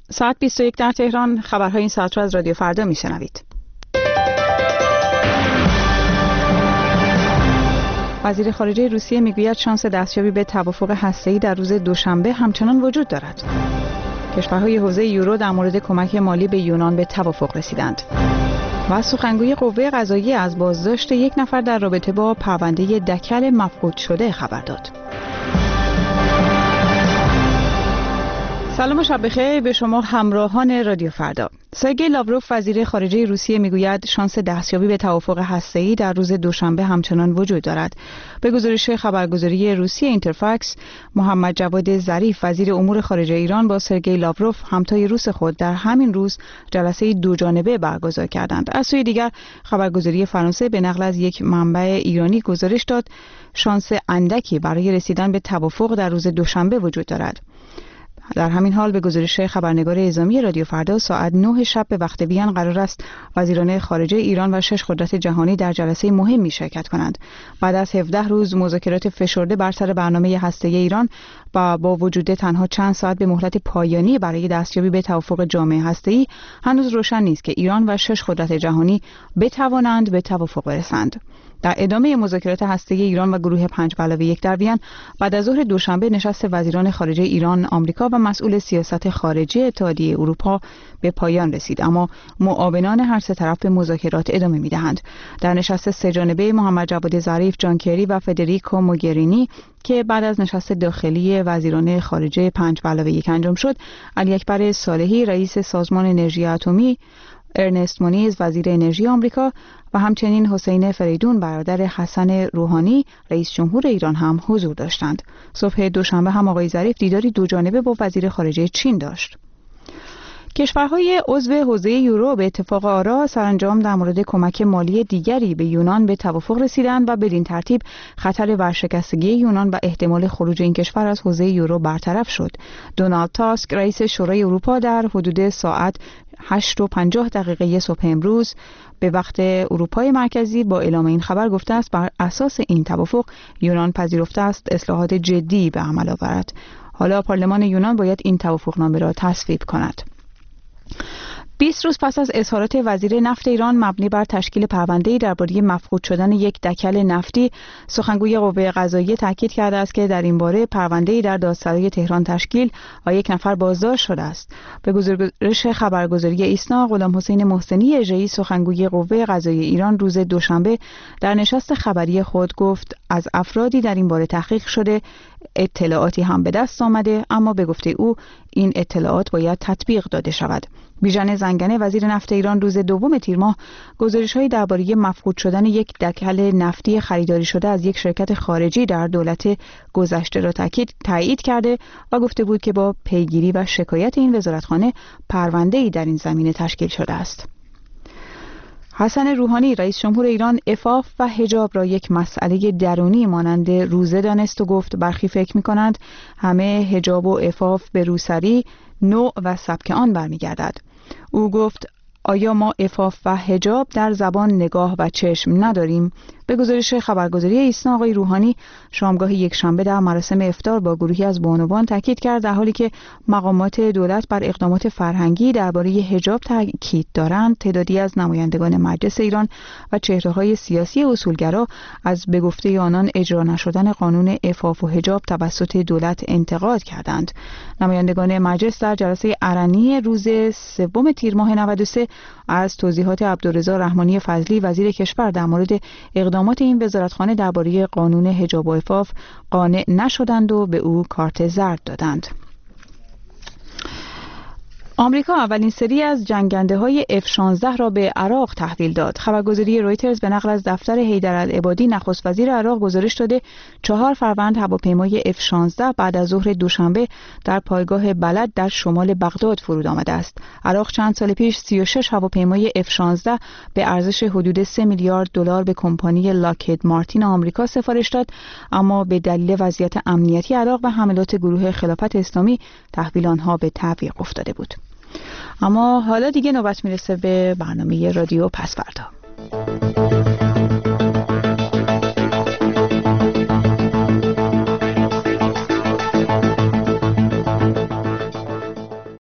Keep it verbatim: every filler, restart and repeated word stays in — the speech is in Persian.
ساعت بیست و یک در تهران. خبرهای این ساعت را از رادیو فردا میشنوید. وزیر خارجه روسیه میگوید شانس دستیابی به توافق هسته‌ای در روز دوشنبه همچنان وجود دارد. کشورهای حوزه یورو در مورد کمک مالی به یونان به توافق رسیدند. و سخنگوی قوه قضاییه از بازداشت یک نفر در رابطه با پرونده دکل مفقود شده خبر داد. سلام و شب بخیر به شما همراهان رادیو فردا. سرگئی لاوروف وزیر خارجه روسیه میگوید شانس دستیابی به توافق هسته‌ای در روز دوشنبه همچنان وجود دارد. به گزارش خبرگزاری روسیه اینترفاکس، محمد جواد ظریف وزیر امور خارجه ایران با سرگئی لاوروف همتای روس خود در همین روز جلسه دو جانبه برگزار کردند. از سوی دیگر خبرگزاری فرانسه به نقل از یک منبع ایرانی گزارش داد شانس اندکی برای رسیدن به توافق در روز دوشنبه وجود دارد. در همین حال به گزارش خبرنگار اعزامی رادیو فردا ساعت نه شب به وقت وین قرار است وزیران خارجه ایران و شش قدرت جهانی در جلسه مهمی شرکت کنند. بعد از هفده روز مذاکرات فشرده بر سر برنامه هسته‌ای ایران و با وجود تنها چند ساعت به مهلت پایانی برای دستیابی به توافق جامع هسته‌ای، هنوز روشن نیست که ایران و شش قدرت جهانی بتوانند به توافق برسند. در ادامه مذاکرات هسته‌ای ایران و گروه پنج به علاوه یک در وین بعد از ظهر دوشنبه نشست وزیران خارجه ایران، آمریکا و مسئول سیاست خارجی اتحادیه اروپا به پایان رسید، اما معاونان هر سه طرف به مذاکرات ادامه می‌دهند. در نشست سه جانبه محمد جواد ظریف، جان کری و فدریکو موگرینی که بعد از نشست داخلی وزیران خارجه پنج به علاوه یک انجام شد، علی اکبر صالحی رئیس سازمان انرژی اتمی، ارنست مونیز وزیر انرژی آمریکا و همچنین حسین فریدون برادر حسن روحانی رئیس جمهور ایران هم حضور داشتند. صبح دوشنبه هم آقای ظریف دیداری دو جانبه با وزیر خارجه چین داشت. کشورهای عضو حوزه یورو به اتفاق آرا سرانجام در مورد کمک مالی دیگری به یونان به توافق رسیدند و بدین ترتیب خطر ورشکستگی یونان و احتمال خروج این کشور از حوزه یورو برطرف شد. دونالد تاسک رئیس شورای اروپا در حدود ساعت هشت و پنجاه دقیقه صبح امروز به وقت اروپای مرکزی با اعلام این خبر گفته است بر اساس این توافق یونان پذیرفته است اصلاحات جدی به عمل آورد. حالا پارلمان یونان باید این توافقنامه را تصویب کند. بیست روز پس از اظهارات وزیر نفت ایران مبنی بر تشکیل پرونده‌ای درباره مفقود شدن یک دکل نفتی، سخنگوی قوه قضاییه تاکید کرده است که در این باره پرونده‌ای در دادسرای تهران تشکیل و یک نفر بازداشت شده است. به گزارش خبرگزاری ایسنا، غلام حسین محسنی اژه‌ای سخنگوی قوه قضاییه ایران روز دوشنبه در نشست خبری خود گفت از افرادی در این باره تحقیق شده، اطلاعاتی هم به دست آمده، اما به گفته او این اطلاعات باید تطبیق داده شود. بیژن زنگنه وزیر نفت ایران روز دوم تیر ماه گزارش‌هایی درباره مفقود شدن یک دکل نفتی خریداری شده از یک شرکت خارجی در دولت گذشته را تاکید تایید کرده و گفته بود که با پیگیری و شکایت این وزارتخانه پرونده‌ای در این زمینه تشکیل شده است. حسن روحانی رئیس جمهور ایران عفاف و حجاب را یک مسئله درونی مانند روزه دانست و گفت برخی فکر می‌کنند همه حجاب و عفاف به روسری، نوع و سبک آن برمیگردد. او گفت آیا ما عفاف و حجاب در زبان، نگاه و چشم نداریم؟ به گزارش خبرگزاری ایسنا، آقای روحانی شامگاه یک شنبه در مراسم افطار با گروهی از بانوان تاکید کرد در حالی که مقامات دولت بر اقدامات فرهنگی درباره حجاب تاکید دارند، تعدادی از نمایندگان مجلس ایران و چهره‌های سیاسی اصولگرا از به گفته آنان اجرا نشدن قانون عفاف و حجاب توسط دولت انتقاد کردند. نمایندگان مجلس در جلسه علنی روز سوم تیر ماه نود و سه از توضیحات عبدالرضا رحمانی فضلی وزیر کشور در مورد اقدامات این وزارتخانه درباره قانون حجاب و عفاف قانع نشدند و به او کارت زرد دادند. آمریکا اولین سری از جنگنده‌های اف شانزده را به عراق تحویل داد. خبرگزاری رویترز به نقل از دفتر حیدرالعبادی نخست وزیر عراق گزارش داده چهار فروند هواپیمای اف شانزده بعد از ظهر دوشنبه در پایگاه بلد در شمال بغداد فرود آمده است. عراق چند سال پیش سی و شش هواپیمای اف شانزده به ارزش حدود سه میلیارد دلار به کمپانی لاکهید مارتین آمریکا سفارش داد، اما به دلیل وضعیت امنیتی عراق و حملات گروه خلافت اسلامی تحویل آنها به تعویق افتاده بود. اما حالا دیگه نوبت میرسه به برنامه رادیو پس فردا.